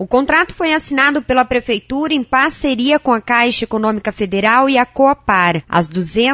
O contrato foi assinado pela Prefeitura em parceria com a Caixa Econômica Federal e a Coapar. As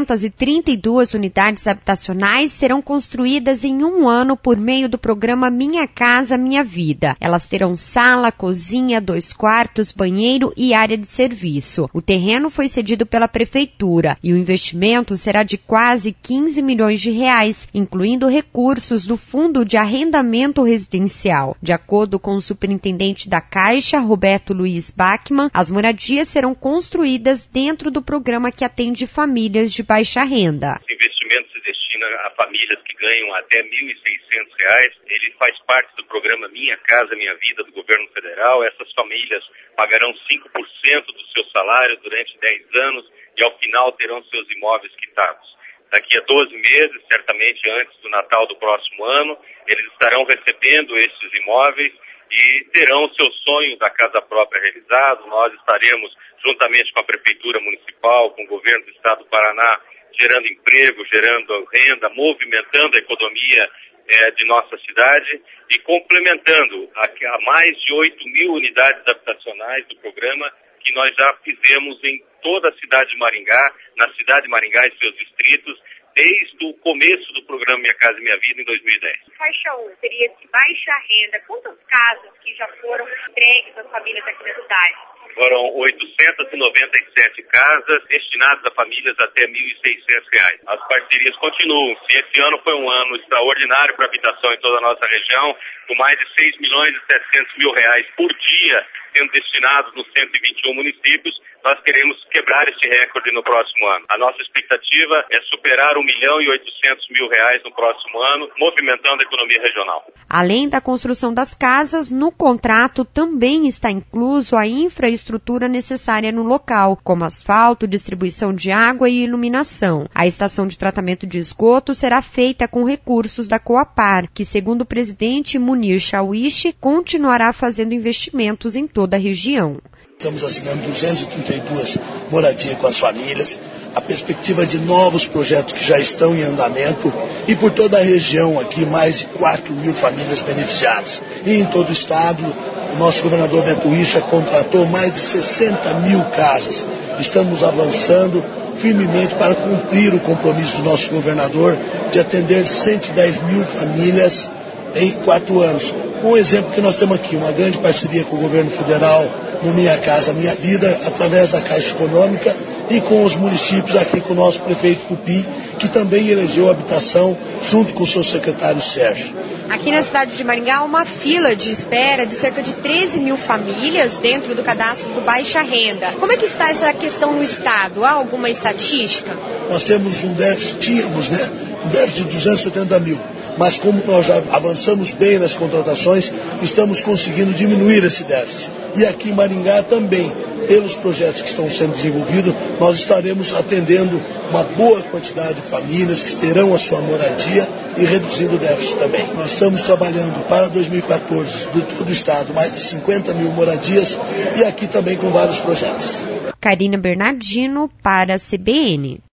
232 unidades habitacionais serão construídas em um ano por meio do programa Minha Casa Minha Vida. Elas terão sala, cozinha, 2 quartos, banheiro e área de serviço. O terreno foi cedido pela Prefeitura e o investimento será de quase 15 milhões de reais, incluindo recursos do Fundo de Arrendamento Residencial. De acordo com o superintendente da Caixa, Roberto Luiz Bachmann, as moradias serão construídas dentro do programa que atende famílias de baixa renda. O investimento se destina a famílias que ganham até R$ 1.600. Ele faz parte do programa Minha Casa Minha Vida do governo federal. Essas famílias pagarão 5% do seu salário durante 10 anos e ao final terão seus imóveis quitados. Daqui a 12 meses, certamente antes do Natal do próximo ano, eles estarão recebendo esses imóveis e terão o seu sonho da casa própria realizado. Nós estaremos, juntamente com a Prefeitura Municipal, com o Governo do Estado do Paraná, gerando emprego, gerando renda, movimentando a economia de nossa cidade e complementando a mais de 8.000 unidades habitacionais do programa que nós já fizemos em toda a cidade de Maringá, na cidade de Maringá e seus distritos, desde o começo do programa Minha Casa Minha Vida em 2010. Faixa 1 seria de baixa renda. Quantas casas que já foram entregues às famílias aqui na cidade? Foram 897 casas destinadas a famílias até R$ 1.600. As parcerias continuam. Esse ano foi um ano extraordinário para a habitação em toda a nossa região, com mais de R$ 6.700.000 por dia sendo destinados nos 121 municípios. Nós queremos quebrar este recorde no próximo ano. A nossa expectativa é superar R$ 1.800.000 no próximo ano, movimentando a economia regional. Além da construção das casas, no contrato também está incluso a infraestrutura necessária no local, como asfalto, distribuição de água e iluminação. A estação de tratamento de esgoto será feita com recursos da Coapar, que, segundo o presidente Munir Shawishi, continuará fazendo investimentos em toda a região. Estamos assinando 232 moradias com as famílias, a perspectiva de novos projetos que já estão em andamento e por toda a região aqui mais de 4.000 famílias beneficiadas. E em todo o estado, o nosso governador Beto Richa contratou mais de 60.000 casas. Estamos avançando firmemente para cumprir o compromisso do nosso governador de atender 110.000 famílias em 4 anos. Um exemplo que nós temos aqui, uma grande parceria com o governo federal no Minha Casa Minha Vida, através da Caixa Econômica e com os municípios aqui com o nosso prefeito Cupim, que também elegeu habitação junto com o seu secretário Sérgio. Aqui na cidade de Maringá há uma fila de espera de cerca de 13.000 famílias dentro do cadastro do Baixa Renda. Como é que está essa questão no estado? Há alguma estatística? Nós temos um déficit, um déficit de 270.000. Mas como nós já avançamos bem nas contratações, estamos conseguindo diminuir esse déficit. E aqui em Maringá também, pelos projetos que estão sendo desenvolvidos, nós estaremos atendendo uma boa quantidade de famílias que terão a sua moradia e reduzindo o déficit também. Nós estamos trabalhando para 2014, de todo o estado, mais de 50.000 moradias e aqui também com vários projetos. Karina Bernardino para a CBN.